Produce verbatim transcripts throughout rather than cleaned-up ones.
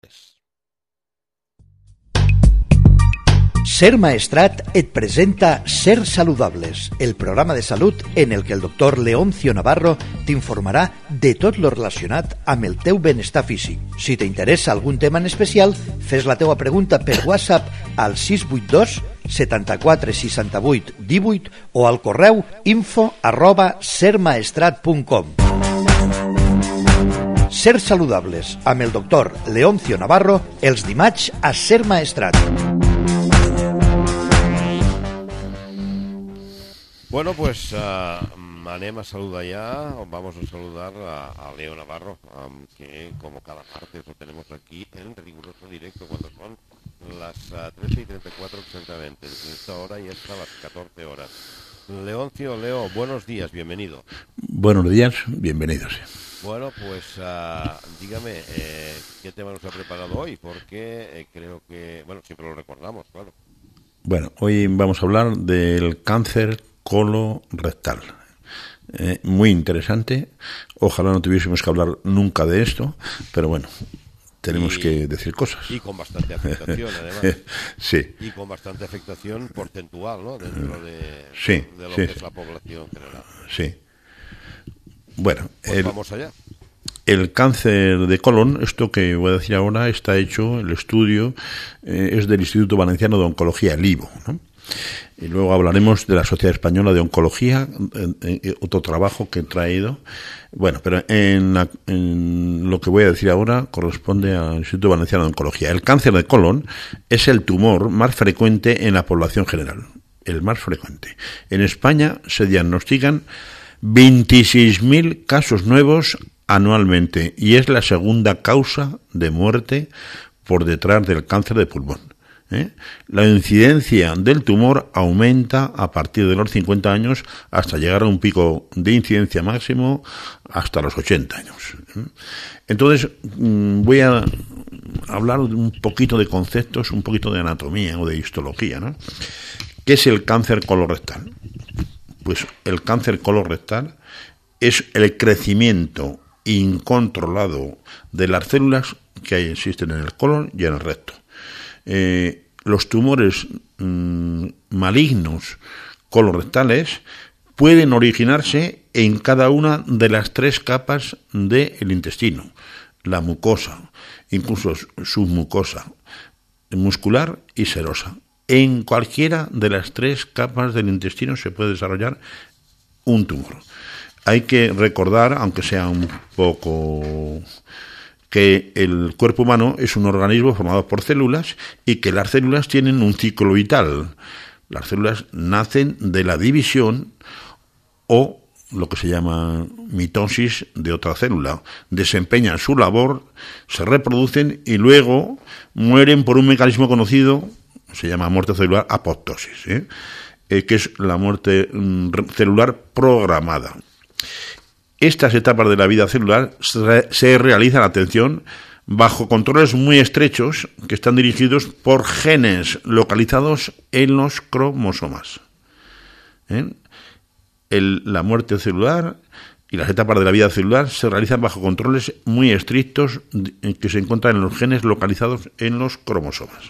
Ser Maestrat et presenta Ser Saludables, el programa de salut en el que el doctor Leoncio Navarro t'informarà de tot lo relacionat amb el teu benestar físic. Si t'interessa algun tema en especial, fes la teua pregunta per WhatsApp al sis vuit dos setanta-quatre seixanta-vuit divuit o al correu info arroba sermaestrat punt com. Ser Saludables amb el doctor Leoncio Navarro els dimarts a Ser Maestrat. Bueno, pues uh, anem a saludar ya, vamos a saludar a, a Leo Navarro, um, que como cada martes lo tenemos aquí en riguroso directo cuando son las uh, trece y treinta y cuatro exactamente, desde esta hora y hasta las catorce horas. Leoncio, Leo, buenos días, bienvenido. Buenos días, bienvenidos. Bueno, pues uh, dígame, eh, ¿qué tema nos ha preparado hoy? Porque eh, creo que, bueno, siempre lo recordamos, claro. Bueno, hoy vamos a hablar del cáncer colorectal. Eh, muy interesante. Ojalá no tuviésemos que hablar nunca de esto, pero bueno, tenemos y, que decir cosas. Y con bastante afectación, además. Sí. Y con bastante afectación porcentual, ¿no? Dentro de, sí, de lo sí. que es la población general. Sí. Bueno, pues el, vamos allá. El cáncer de colon, esto que voy a decir ahora, está hecho, el estudio eh, es del Instituto Valenciano de Oncología, el I V O, ¿no? Y luego hablaremos de la Sociedad Española de Oncología, en, en, otro trabajo que he traído. Bueno, pero en, la, en lo que voy a decir ahora corresponde al Instituto Valenciano de Oncología. El cáncer de colon es el tumor más frecuente en la población general, el más frecuente. En España se diagnostican veintiséis mil casos nuevos anualmente y es la segunda causa de muerte por detrás del cáncer de pulmón. ¿Eh? La incidencia del tumor aumenta a partir de los cincuenta años hasta llegar a un pico de incidencia máximo hasta los ochenta años. ¿Eh? Entonces voy a hablar un poquito de conceptos, un poquito de anatomía o de histología, ¿no? ¿Qué es el cáncer colorectal? Pues el cáncer colorectal es el crecimiento incontrolado de las células que existen en el colon y en el recto. Eh, los tumores mmm, malignos colorectales pueden originarse en cada una de las tres capas del intestino, la mucosa, incluso submucosa, muscular y serosa. En cualquiera de las tres capas del intestino se puede desarrollar un tumor. Hay que recordar, aunque sea un poco, que el cuerpo humano es un organismo formado por células y que las células tienen un ciclo vital. Las células nacen de la división o lo que se llama mitosis de otra célula. Desempeñan su labor, se reproducen y luego mueren por un mecanismo conocido, se llama muerte celular apoptosis, ¿eh? Eh, que es la muerte mm, celular programada. Estas etapas de la vida celular se, se realizan, atención, bajo controles muy estrechos que están dirigidos por genes localizados en los cromosomas. ¿Eh? El, la muerte celular y las etapas de la vida celular se realizan bajo controles muy estrictos que se encuentran en los genes localizados en los cromosomas.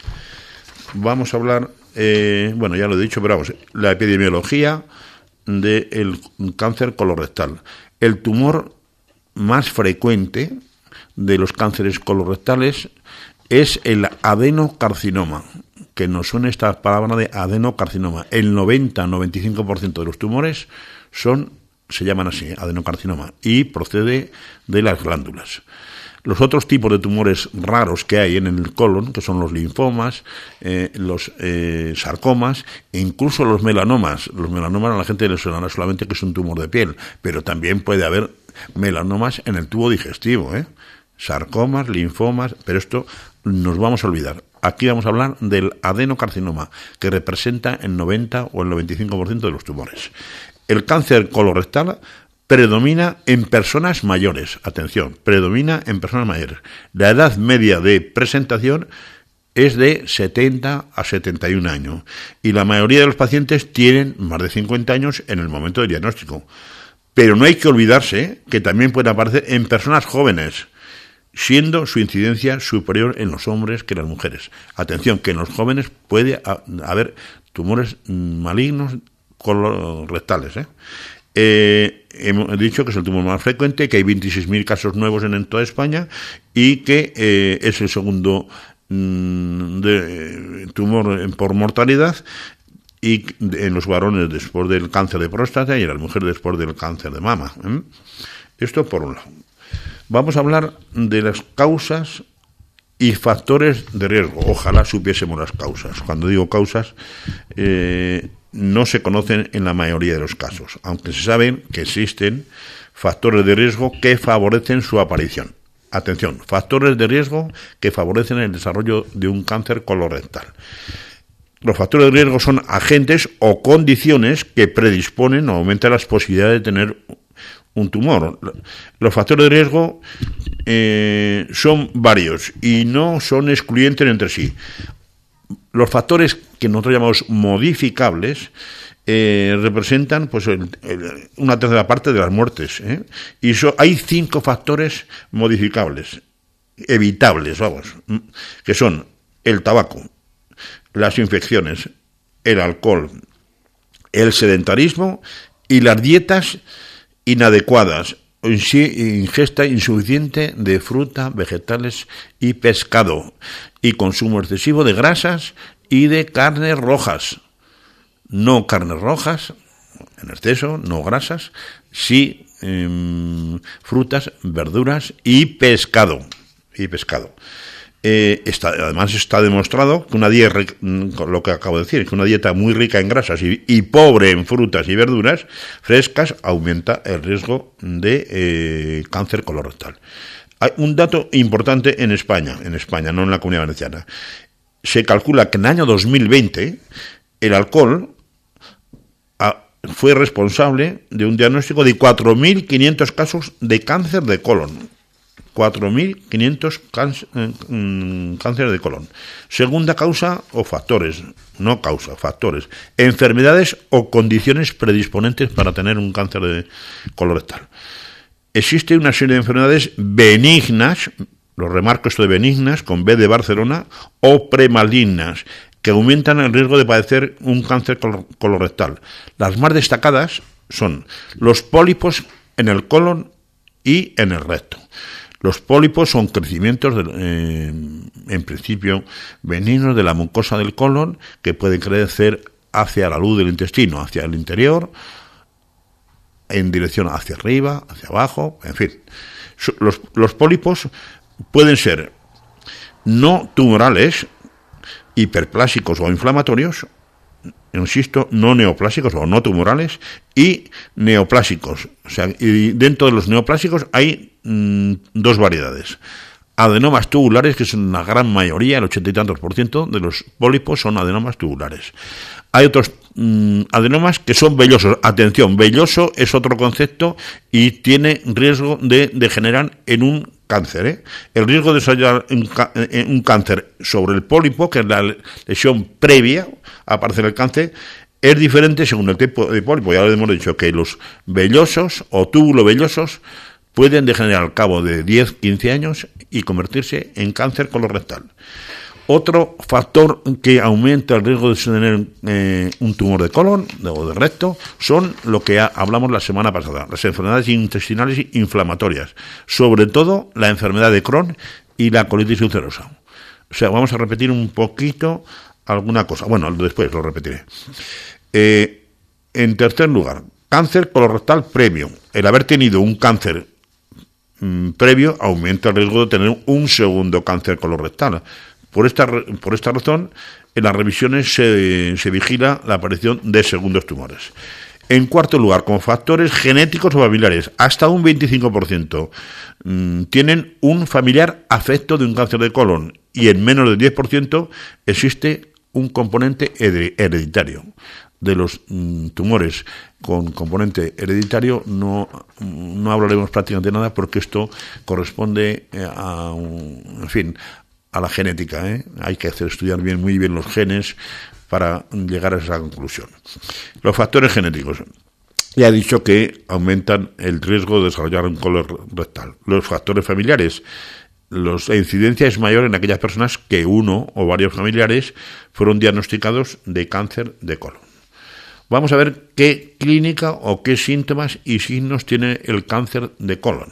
Vamos a hablar, eh, bueno, ya lo he dicho, pero vamos, la epidemiología del cáncer colorectal. El tumor más frecuente de los cánceres colorectales es el adenocarcinoma, que nos suena esta palabra de adenocarcinoma. El noventa a noventa y cinco por ciento de los tumores son, se llaman así, adenocarcinoma, y procede de las glándulas. Los otros tipos de tumores raros que hay en el colon, que son los linfomas, eh, los eh, sarcomas e incluso los melanomas. Los melanomas a la gente le sonará solamente que es un tumor de piel, pero también puede haber melanomas en el tubo digestivo, ¿eh? Sarcomas, linfomas, pero esto nos vamos a olvidar. Aquí vamos a hablar del adenocarcinoma, que representa el noventa o el noventa y cinco por ciento de los tumores. El cáncer colorectal predomina en personas mayores. Atención, predomina en personas mayores. La edad media de presentación es de setenta a setenta y un años y la mayoría de los pacientes tienen más de cincuenta años en el momento del diagnóstico. Pero no hay que olvidarse que también puede aparecer en personas jóvenes. siendo su incidencia superior en los hombres que en las mujeres. Atención, que en los jóvenes puede haber tumores malignos colorectales, ¿eh? Eh, hemos dicho que es el tumor más frecuente, que hay veintiséis mil casos nuevos en, en toda España y que eh, es el segundo mm, de, eh, tumor por mortalidad, y en los varones después del cáncer de próstata y en las mujeres después del cáncer de mama, ¿eh? Esto por un lado. Vamos a hablar de las causas y factores de riesgo. Ojalá supiésemos las causas. Cuando digo causas, eh, no se conocen en la mayoría de los casos, aunque se saben que existen factores de riesgo que favorecen su aparición. Atención, factores de riesgo que favorecen el desarrollo de un cáncer colorectal. Los factores de riesgo son agentes o condiciones que predisponen o aumentan las posibilidades de tener un tumor. Los factores de riesgo eh, son varios y no son excluyentes entre sí. Los factores que nosotros llamamos modificables eh, representan pues el, el, una tercera parte de las muertes, ¿eh? Y so, hay cinco factores modificables, evitables, vamos, que son el tabaco, las infecciones, el alcohol, el sedentarismo y las dietas inadecuadas, ingesta insuficiente de fruta, vegetales y pescado, y consumo excesivo de grasas y de carnes rojas. No carnes rojas en exceso, no grasas, sí eh, frutas, verduras y pescado. Y pescado. Eh, está, además está demostrado que una dieta, lo que acabo de decir, que una dieta muy rica en grasas y, y pobre en frutas y verduras frescas aumenta el riesgo de eh, cáncer colorectal. Hay un dato importante en España, en España, no en la Comunidad Valenciana. Se calcula que en el año dos mil veinte el alcohol a, fue responsable de un diagnóstico de cuatro mil quinientos casos de cáncer de colon. cuatro mil quinientos cáncer, eh, cáncer de colon. Segunda causa o factores, no causa, factores. Enfermedades o condiciones predisponentes para tener un cáncer de colorectal. Existe una serie de enfermedades benignas, lo remarco esto de benignas, con B de Barcelona, o premalignas, que aumentan el riesgo de padecer un cáncer colorectal. Las más destacadas son los pólipos en el colon y en el recto. Los pólipos son crecimientos, de, eh, en principio, benignos de la mucosa del colon que pueden crecer hacia la luz del intestino, hacia el interior, en dirección hacia arriba, hacia abajo, en fin. Los, los pólipos pueden ser no tumorales, hiperplásicos o inflamatorios, insisto, no neoplásicos o no tumorales, y neoplásicos. O sea, y dentro de los neoplásicos hay mmm, dos variedades. Adenomas tubulares, que son la gran mayoría, el ochenta y tantos por ciento de los pólipos son adenomas tubulares. Hay otros mmm, adenomas que son vellosos. Atención, velloso es otro concepto y tiene riesgo de degenerar en un cáncer, ¿eh? El riesgo de desarrollar un, un cáncer sobre el pólipo, que es la lesión previa a aparecer el cáncer, es diferente según el tipo de pólipo. Ya lo hemos dicho, que los vellosos o túbulo vellosos pueden degenerar al cabo de diez a quince años y convertirse en cáncer colorectal. Otro factor que aumenta el riesgo de tener eh, un tumor de colon o de recto son lo que hablamos la semana pasada, las enfermedades intestinales inflamatorias, sobre todo la enfermedad de Crohn y la colitis ulcerosa. O sea, vamos a repetir un poquito alguna cosa. Bueno, después lo repetiré. Eh, en tercer lugar, cáncer colorectal previo. El haber tenido un cáncer mmm, previo aumenta el riesgo de tener un segundo cáncer colorectal. Por esta, por esta razón, en las revisiones se, se vigila la aparición de segundos tumores. En cuarto lugar, con factores genéticos o familiares, hasta un veinticinco por ciento mmm, tienen un familiar afecto de un cáncer de colon y en menos del diez por ciento existe un componente hereditario. De los mmm, tumores con componente hereditario no, no hablaremos prácticamente nada porque esto corresponde a, un, en fin, a la genética, ¿eh? Hay que hacer estudiar bien, muy bien los genes para llegar a esa conclusión. Los factores genéticos. Ya he dicho que aumentan el riesgo de desarrollar un colon rectal. Los factores familiares. los, la incidencia es mayor en aquellas personas que uno o varios familiares fueron diagnosticados de cáncer de colon. Vamos a ver qué clínica o qué síntomas y signos tiene el cáncer de colon.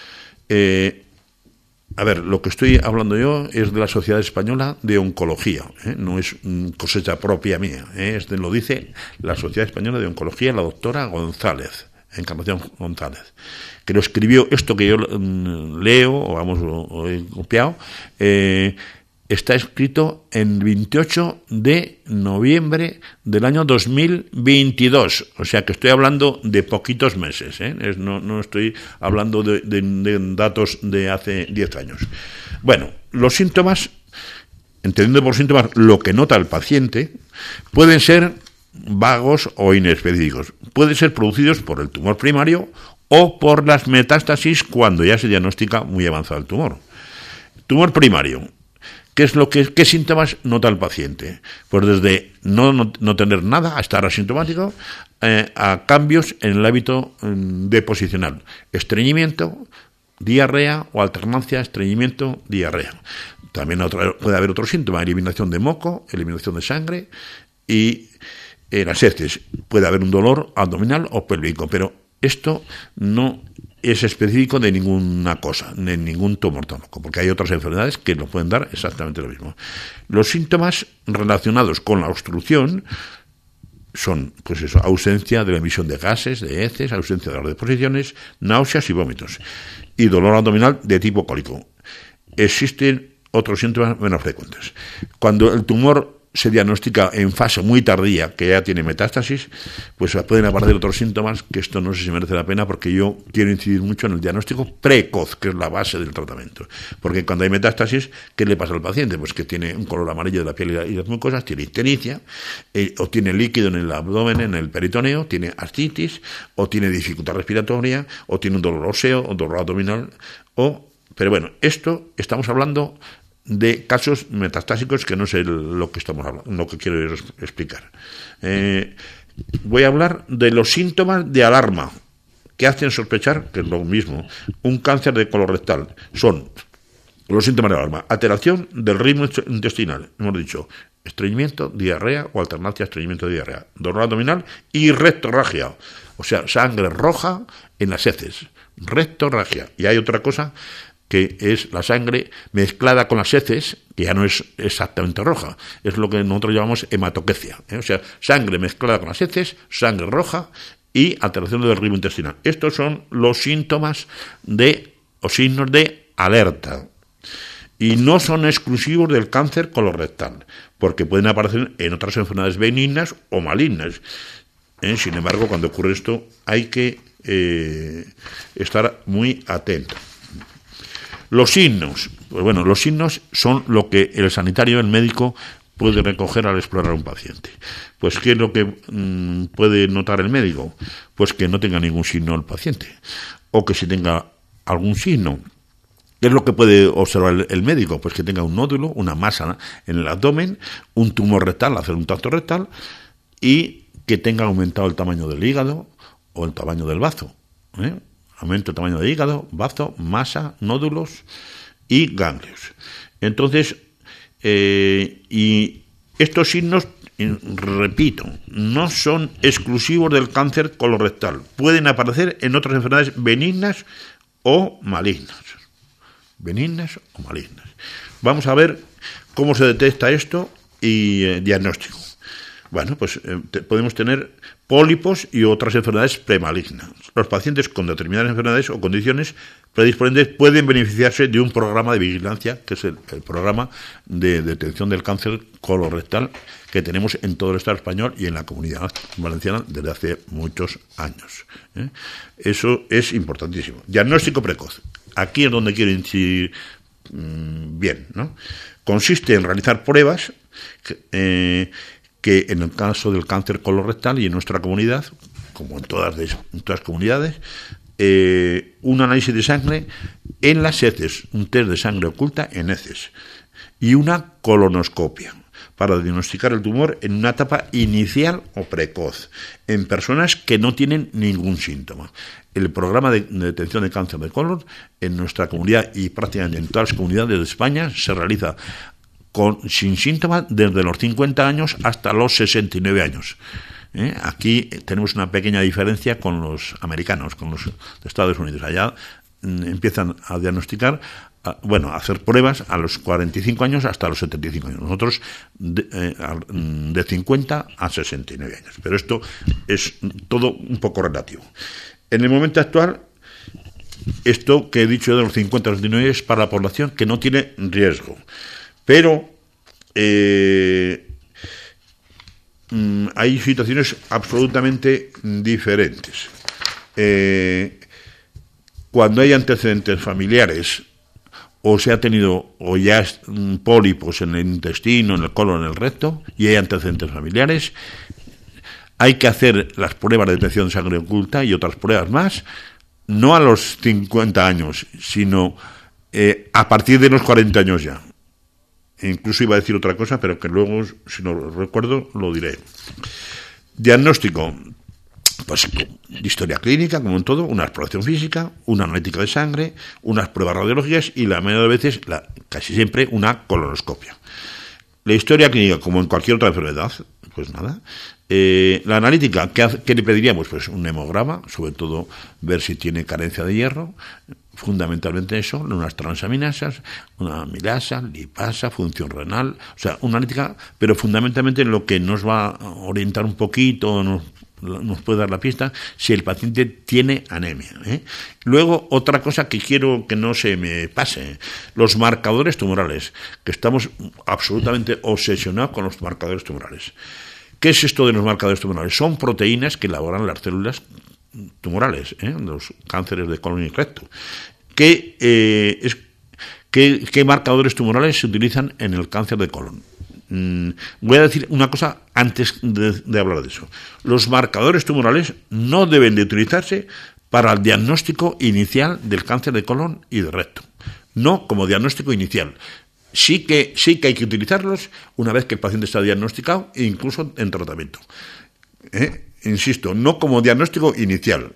Eh, A ver, lo que estoy hablando yo es de la Sociedad Española de Oncología, ¿eh? No es cosecha propia mía, ¿eh? Es de, lo dice la Sociedad Española de Oncología, la doctora González, Encarnación González, que lo escribió, esto que yo mm, leo, o vamos, o, o he copiado, eh, está escrito en veintiocho de noviembre del año dos mil veintidós, o sea que estoy hablando de poquitos meses, ¿eh? Es, no, no estoy hablando de, de, de datos de hace diez años. Bueno, los síntomas, entendiendo por síntomas lo que nota el paciente, pueden ser vagos o inespecíficos. Pueden ser producidos por el tumor primario o por las metástasis cuando ya se diagnostica muy avanzado el tumor. Tumor primario. ¿Qué es lo que, qué síntomas nota el paciente? Pues desde no, no, no tener nada a estar asintomático, eh, a cambios en el hábito eh, deposicional, estreñimiento, diarrea o alternancia estreñimiento-diarrea. También otra, puede haber otro síntoma, eliminación de moco, eliminación de sangre y eh, las heces. Puede haber un dolor abdominal o pélvico, pero esto no es específico de ninguna cosa, de ningún tumor tómaco, porque hay otras enfermedades que nos pueden dar exactamente lo mismo. Los síntomas relacionados con la obstrucción son, pues eso, ausencia de la emisión de gases, de heces, ausencia de las deposiciones, náuseas y vómitos, y dolor abdominal de tipo cólico. Existen otros síntomas menos frecuentes. Cuando el tumor se diagnostica en fase muy tardía, que ya tiene metástasis, pues pueden aparecer otros síntomas, que esto no sé si merece la pena, porque yo quiero incidir mucho en el diagnóstico precoz, que es la base del tratamiento. Porque cuando hay metástasis, ¿qué le pasa al paciente? Pues que tiene un color amarillo de la piel y las mucosas, tiene ictericia, eh, o tiene líquido en el abdomen, en el peritoneo, tiene ascitis, o tiene dificultad respiratoria, o tiene un dolor óseo, o dolor abdominal, o... Pero bueno, esto estamos hablando de casos metastásicos, que no sé lo que estamos hablando, lo que quiero explicar. Eh, voy a hablar de los síntomas de alarma que hacen sospechar, que es lo mismo, un cáncer de colorectal. Son los síntomas de alarma: alteración del ritmo intestinal, hemos dicho, estreñimiento, diarrea o alternancia estreñimiento-diarrea, dolor abdominal y rectorragia, o sea, sangre roja en las heces, rectorragia. Y hay otra cosa, que es la sangre mezclada con las heces, que ya no es exactamente roja, es lo que nosotros llamamos hematoquecia, ¿eh? O sea, sangre mezclada con las heces, sangre roja y alteración del ritmo intestinal. Estos son los síntomas de, o signos de alerta, y no son exclusivos del cáncer colorectal, porque pueden aparecer en otras enfermedades benignas o malignas. ¿Eh? Sin embargo, cuando ocurre esto, hay que eh, estar muy atento. Los signos, pues bueno, los signos son lo que el sanitario, el médico, puede recoger al explorar a un paciente. Pues ¿qué es lo que mmm, puede notar el médico? Pues que no tenga ningún signo el paciente, o que si tenga algún signo. ¿Qué es lo que puede observar el, el médico? Pues que tenga un nódulo, una masa en el abdomen, un tumor rectal, hacer un tacto rectal, y que tenga aumentado el tamaño del hígado o el tamaño del bazo, ¿eh? Aumento del tamaño de hígado, bazo, masa, nódulos y ganglios. Entonces, eh, y estos signos, repito, no son exclusivos del cáncer colorectal. Pueden aparecer en otras enfermedades benignas o malignas. Benignas o malignas. Vamos a ver cómo se detecta esto y eh, diagnóstico. Bueno, pues eh, te, podemos tener pólipos y otras enfermedades premalignas. Los pacientes con determinadas enfermedades o condiciones predisponentes pueden beneficiarse de un programa de vigilancia, que es el, el programa de detección del cáncer colorectal que tenemos en todo el Estado español y en la Comunidad Valenciana desde hace muchos años. ¿eh? Eso es importantísimo. Diagnóstico precoz. Aquí es donde quiero incidir mmm, bien, ¿no? Consiste en realizar pruebas que, eh, que en el caso del cáncer colorectal y en nuestra comunidad, como en todas, en todas las comunidades, eh, un análisis de sangre en las heces, un test de sangre oculta en heces, y una colonoscopia. para diagnosticar el tumor en una etapa inicial o precoz, en personas que no tienen ningún síntoma. El programa de, de detección de cáncer de colon en nuestra comunidad y prácticamente en todas las comunidades de España se realiza con, sin síntomas desde los cincuenta años hasta los sesenta y nueve años. ¿Eh? Aquí tenemos una pequeña diferencia con los americanos, con los de Estados Unidos. Allá mm, empiezan a diagnosticar, a, bueno, a hacer pruebas a los cuarenta y cinco años hasta los setenta y cinco años. Nosotros de, eh, de cincuenta a sesenta y nueve años. Pero esto es todo un poco relativo. En el momento actual, esto que he dicho de los cincuenta a los setenta y nueve es para la población que no tiene riesgo. Pero eh, hay situaciones absolutamente diferentes. Eh, cuando hay antecedentes familiares, o se ha tenido, o ya es, pólipos en el intestino, en el colon, en el recto, y hay antecedentes familiares, hay que hacer las pruebas de detección de sangre oculta y otras pruebas más, no a los cincuenta años, sino eh, a partir de los cuarenta años ya. Incluso iba a decir otra cosa, pero que luego, si no lo recuerdo, lo diré. Diagnóstico, pues historia clínica, como en todo, una exploración física, una analítica de sangre, unas pruebas radiológicas y la mayoría de veces, la, casi siempre, una colonoscopia. La historia clínica, como en cualquier otra enfermedad, pues nada. Eh, la analítica, ¿qué, ¿qué le pediríamos? Pues un hemograma, sobre todo ver si tiene carencia de hierro, fundamentalmente eso, unas transaminasas, una amilasa, lipasa, función renal, o sea, una analítica, pero fundamentalmente lo que nos va a orientar un poquito, nos, nos puede dar la pista, si el paciente tiene anemia, ¿eh? Luego, otra cosa que quiero que no se me pase, los marcadores tumorales, que estamos absolutamente obsesionados con los marcadores tumorales. ¿Qué es esto de los marcadores tumorales? Son proteínas que elaboran las células tumorales, ¿eh? Los cánceres de colon y recto. ¿Qué, eh, es, qué, ¿Qué marcadores tumorales se utilizan en el cáncer de colon? Mm, voy a decir una cosa antes de, de hablar de eso. Los marcadores tumorales no deben de utilizarse para el diagnóstico inicial del cáncer de colon y de recto. No como diagnóstico inicial. Sí que, sí que hay que utilizarlos una vez que el paciente está diagnosticado e incluso en tratamiento. ¿Eh? Insisto, no como diagnóstico inicial.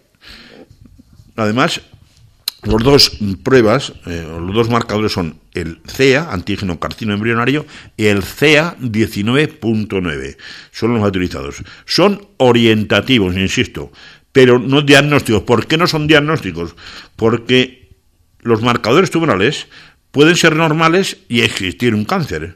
Además, los dos pruebas, eh, los dos marcadores son el C E A, antígeno carcino embrionario, y el C E A diecinueve punto nueve. Son los más utilizados. Son orientativos, insisto, pero no diagnósticos. ¿Por qué no son diagnósticos? Porque los marcadores tumorales pueden ser normales y existir un cáncer.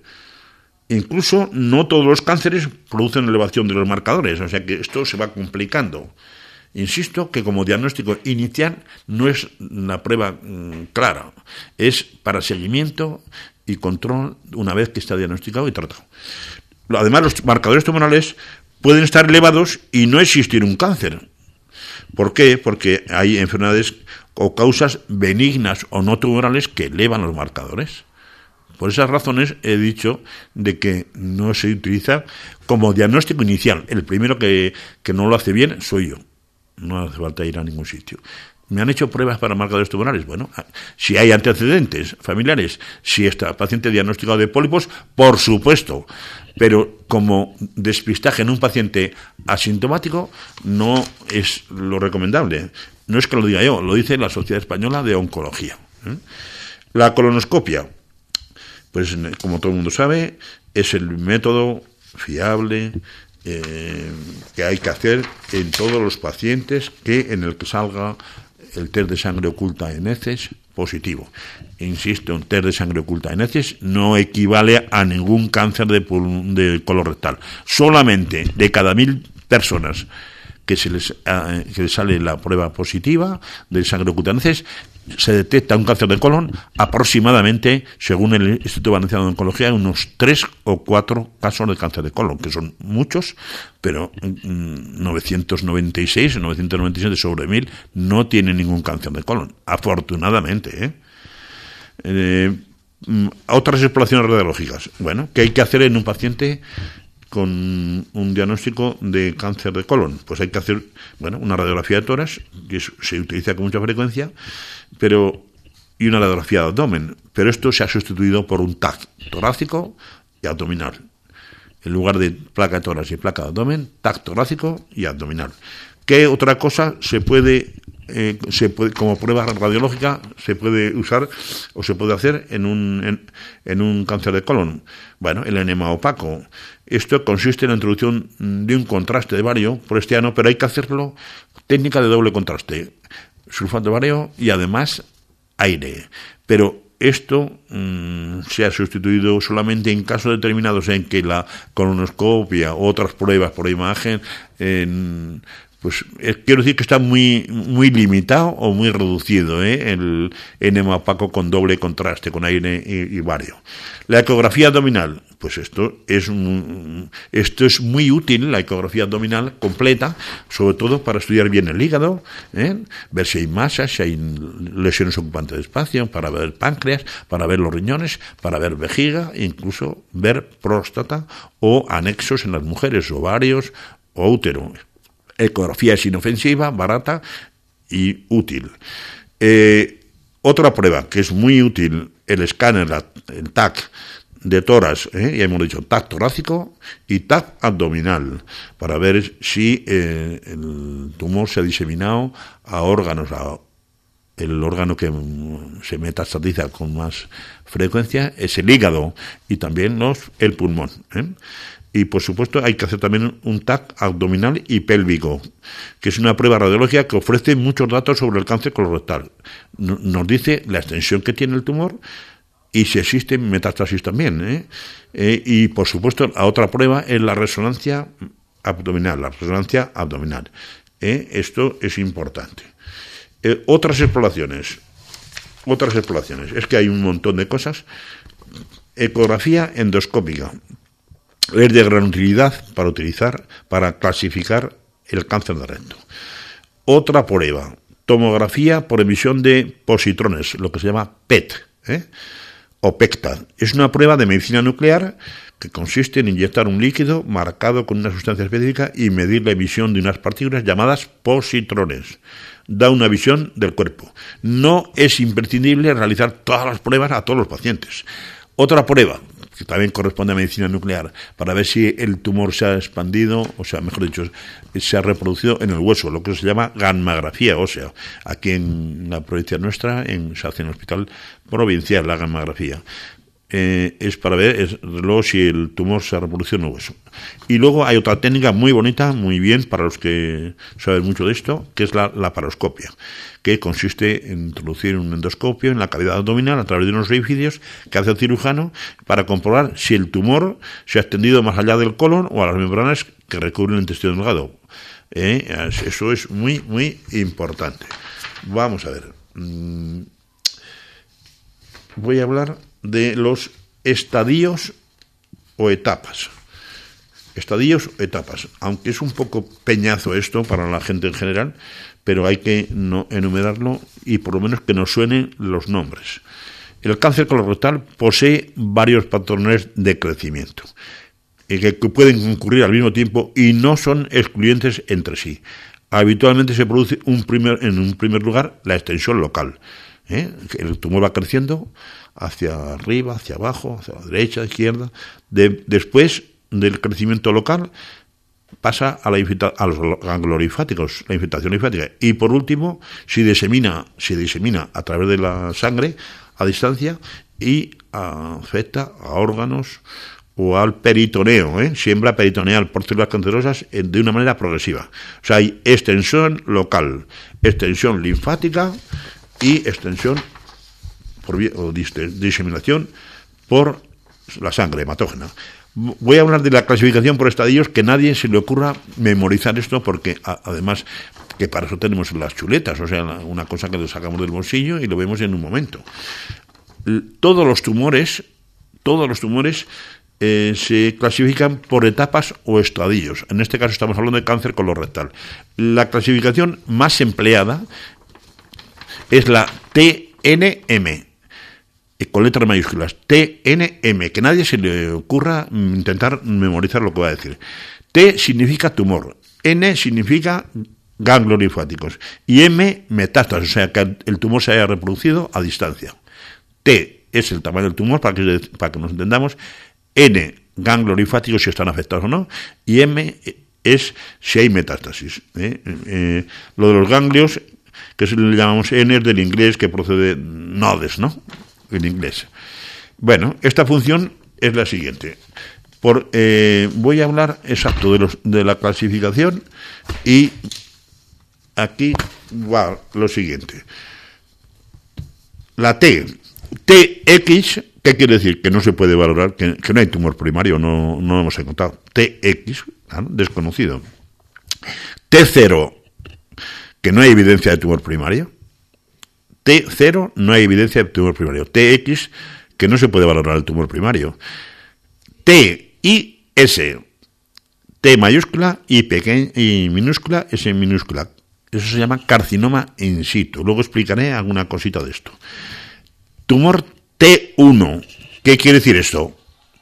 Incluso no todos los cánceres producen elevación de los marcadores, o sea que esto se va complicando. Insisto que como diagnóstico inicial no es una prueba mmm, clara, es para seguimiento y control una vez que está diagnosticado y tratado. Además, los marcadores tumorales pueden estar elevados y no existir un cáncer. ¿Por qué? Porque hay enfermedades o causas benignas o no tumorales que elevan los marcadores. Por esas razones he dicho de que no se utiliza como diagnóstico inicial. El primero que, que no lo hace bien soy yo. No hace falta ir a ningún sitio. ¿Me han hecho pruebas para marcadores tumorales? Bueno, si hay antecedentes familiares, si está paciente diagnosticado de pólipos, por supuesto. Pero como despistaje en un paciente asintomático no es lo recomendable. No es que lo diga yo, lo dice la Sociedad Española de Oncología. ¿Eh? La colonoscopia, pues como todo el mundo sabe, es el método fiable eh, que hay que hacer en todos los pacientes que en el que salga el test de sangre oculta en heces positivo. Insisto, un test de sangre oculta en heces no equivale a ningún cáncer de, de colon rectal. Solamente de cada mil personas que se les, eh, que les sale la prueba positiva de sangre oculta en heces, se detecta un cáncer de colon aproximadamente, según el Instituto Valenciano de Oncología, unos tres o cuatro casos de cáncer de colon, que son muchos, pero mmm, novecientos noventa y seis o novecientos noventa y siete sobre mil no tienen ningún cáncer de colon, afortunadamente. ¿eh? Eh, otras exploraciones radiológicas. Bueno, ¿qué hay que hacer en un paciente con un diagnóstico de cáncer de colon? Pues hay que hacer, bueno, una radiografía de tórax, que es, se utiliza con mucha frecuencia, pero y una radiografía de abdomen, pero esto se ha sustituido por un T A C torácico y abdominal. en lugar de placa de tórax y placa de abdomen, T A C torácico y abdominal. ¿Qué otra cosa se puede, eh, se puede, como prueba radiológica, se puede usar o se puede hacer en un, en, en un cáncer de colon? Bueno, el enema opaco. Esto consiste en la introducción de un contraste de bario por este ano, pero hay que hacerlo técnica de doble contraste, sulfato de bario y además aire. Pero esto mmm, se ha sustituido solamente en casos determinados en que la colonoscopia u otras pruebas por imagen, en, pues eh, quiero decir que está muy muy limitado o muy reducido ¿eh? el enema opaco con doble contraste, con aire y, y bario. La ecografía abdominal, pues esto es un, esto es muy útil, la ecografía abdominal completa, sobre todo para estudiar bien el hígado, ¿eh? ver si hay masas, si hay lesiones ocupantes de espacio, para ver páncreas, para ver los riñones, para ver vejiga, incluso ver próstata o anexos en las mujeres, ovarios o útero. Ecografía es inofensiva, barata y útil. Eh, otra prueba que es muy útil, el escáner, la, el T A C de tórax, ¿eh? ya hemos dicho T A C torácico y T A C abdominal, para ver si eh, el tumor se ha diseminado a órganos, a el órgano que se metastatiza con más frecuencia es el hígado y también los, el pulmón, ¿eh? Y por supuesto hay que hacer también un T A C abdominal y pélvico, que es una prueba radiológica que ofrece muchos datos sobre el cáncer colorectal. Nos dice la extensión que tiene el tumor y si existe metástasis también, ¿eh? Eh, y por supuesto la otra prueba es la resonancia abdominal, la resonancia abdominal. ¿eh? Esto es importante. Eh, otras exploraciones, otras exploraciones, es que hay un montón de cosas. Ecografía endoscópica. Es de gran utilidad para utilizar, para clasificar el cáncer de recto. Otra prueba, tomografía por emisión de positrones, lo que se llama P E T, ¿eh? o PECTA. Es una prueba de medicina nuclear que consiste en inyectar un líquido marcado con una sustancia específica y medir la emisión de unas partículas llamadas positrones. Da una visión del cuerpo. No es imprescindible realizar todas las pruebas a todos los pacientes. Otra prueba, que también corresponde a medicina nuclear, para ver si el tumor se ha expandido, o sea, mejor dicho, se ha reproducido en el hueso, lo que se llama gammagrafía ósea. Aquí en la provincia nuestra, en, se hace en el hospital provincial la gammagrafía. Eh, es para ver es, luego si el tumor se ha reproducido en el hueso. Y luego hay otra técnica muy bonita, muy bien para los que saben mucho de esto, que es la laparoscopia, que consiste en introducir un endoscopio en la cavidad abdominal a través de unos orificios que hace el cirujano para comprobar si el tumor se ha extendido más allá del colon o a las membranas que recubren el intestino delgado. Eh, eso es muy, muy importante. Vamos a ver. Voy a hablar de los estadios o etapas. Estadios o etapas. Aunque es un poco peñazo esto para la gente en general, pero hay que no enumerarlo y por lo menos que nos suenen los nombres. El cáncer colorectal posee varios patrones de crecimiento que, que pueden concurrir al mismo tiempo y no son excluyentes entre sí. Habitualmente se produce un primer, en un primer lugar la extensión local. ¿eh? El tumor va creciendo hacia arriba, hacia abajo, hacia la derecha, izquierda. De, después del crecimiento local pasa a, la infiltra- a los ganglios linfáticos, la infiltración linfática. Y por último, se disemina, se disemina a través de la sangre a distancia y afecta a órganos o al peritoneo, ¿eh? siembra peritoneal por células cancerosas de una manera progresiva. O sea, hay extensión local, extensión linfática y extensión por, o diseminación por la sangre hematógena. Voy a hablar de la clasificación por estadios, que nadie se le ocurra memorizar esto, porque a, además que para eso tenemos las chuletas, o sea, una cosa que lo sacamos del bolsillo y lo vemos en un momento. Todos los tumores, todos los tumores eh, se clasifican por etapas o estadios. En este caso estamos hablando de cáncer colorectal. La clasificación más empleada es la T N M. Con letras mayúsculas, T N M, que nadie se le ocurra intentar memorizar lo que va a decir. T significa tumor, N significa ganglios linfáticos y M, metástasis, o sea, que el tumor se haya reproducido a distancia. T es el tamaño del tumor, para que, para que nos entendamos, N, ganglios linfáticos si están afectados o no, y M es si hay metástasis. ¿eh? Eh, lo de los ganglios, que le llamamos N del inglés, que procede nodes, ¿no? En inglés. Bueno, esta función es la siguiente. Por, eh, voy a hablar exacto de, los, de la clasificación y aquí va lo siguiente. La T, T X, ¿qué quiere decir? Que no se puede valorar, que, que no hay tumor primario, no, no lo hemos encontrado. T X, ¿no? Desconocido. T cero, que no hay evidencia de tumor primario. T cero, no hay evidencia de tumor primario. T X, que no se puede valorar el tumor primario. T I S, T mayúscula, I pequeña y minúscula, S minúscula. Eso se llama carcinoma in situ. Luego explicaré alguna cosita de esto. Tumor T uno. ¿Qué quiere decir esto?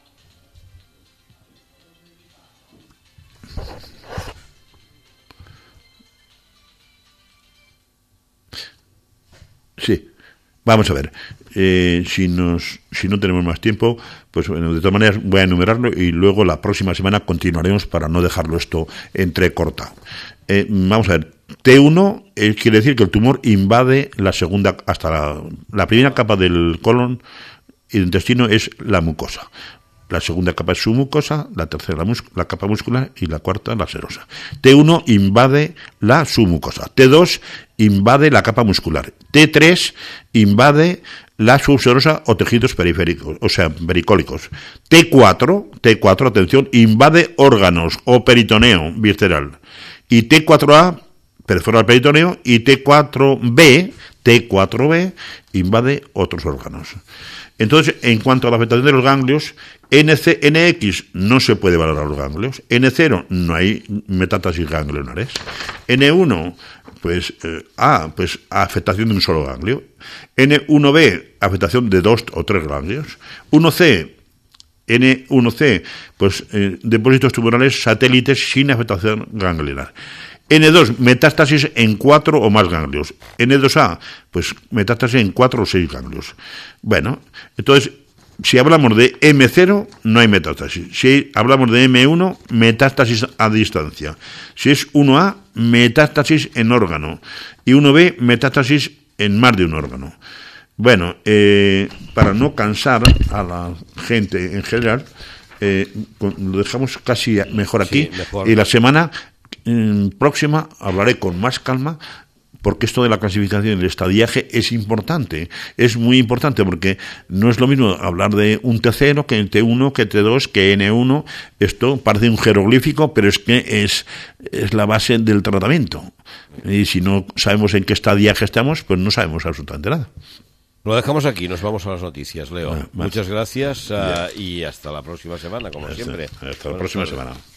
Sí, vamos a ver. Eh, si nos, si no tenemos más tiempo, pues bueno, de todas maneras voy a enumerarlo y luego la próxima semana continuaremos para no dejarlo esto entrecortado. Eh, vamos a ver. T uno eh, quiere decir que el tumor invade la segunda, hasta la, la primera capa del colon y del intestino es la mucosa. La segunda capa es submucosa, la tercera la, mus- la capa muscular y la cuarta la serosa. T uno invade la submucosa. T dos invade la capa muscular. T tres invade la subserosa o tejidos periféricos, o sea, pericólicos. T cuatro, T cuatro, atención, invade órganos o peritoneo visceral. Y T cuatro A perfora el peritoneo y T cuatro B, T cuatro B invade otros órganos. Entonces, en cuanto a la afectación de los ganglios, N C, N X no se puede valorar los ganglios. N cero no hay metástasis ganglionares. N uno, pues eh, A, pues afectación de un solo ganglio. N uno B, afectación de dos o tres ganglios. uno C, N uno C, pues eh, depósitos tumorales satélites sin afectación ganglionar. N dos, metástasis en cuatro o más ganglios. N dos A, pues metástasis en cuatro o seis ganglios. Bueno, entonces, si hablamos de M cero, no hay metástasis. Si hablamos de M uno, metástasis a distancia. Si es uno A, metástasis en órgano. Y uno B, metástasis en más de un órgano. Bueno, eh, para no cansar a la gente en general, eh, lo dejamos casi mejor aquí. Sí, mejor. Y la semana próxima hablaré con más calma, porque esto de la clasificación y el estadiaje es importante, es muy importante, porque no es lo mismo hablar de un T cero que T uno, que T dos, que N uno. Esto parece un jeroglífico, pero es que es, es la base del tratamiento. Y si no sabemos en qué estadiaje estamos, pues no sabemos absolutamente nada. Lo dejamos aquí, nos vamos a las noticias, Leo. Bueno, Muchas gracias uh, y hasta la próxima semana, como hasta, siempre. Hasta la próxima semana.